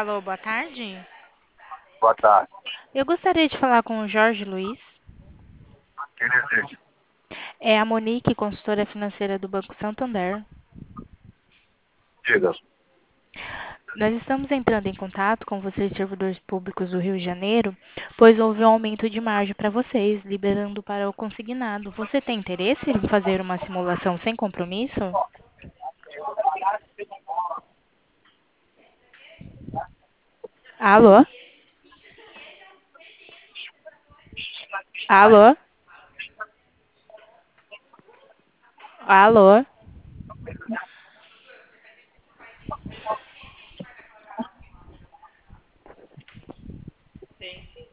Alô, boa tarde. Boa tarde. Eu gostaria de falar com o Jorge Luiz. Quem deseja? É a Monique, consultora financeira do Banco Santander. Diga. Nós estamos entrando em contato com vocês, servidores públicos do Rio de Janeiro, pois houve um aumento de margem para vocês, liberando para o consignado. Você tem interesse em fazer uma simulação sem compromisso? Alô? Alô? Alô?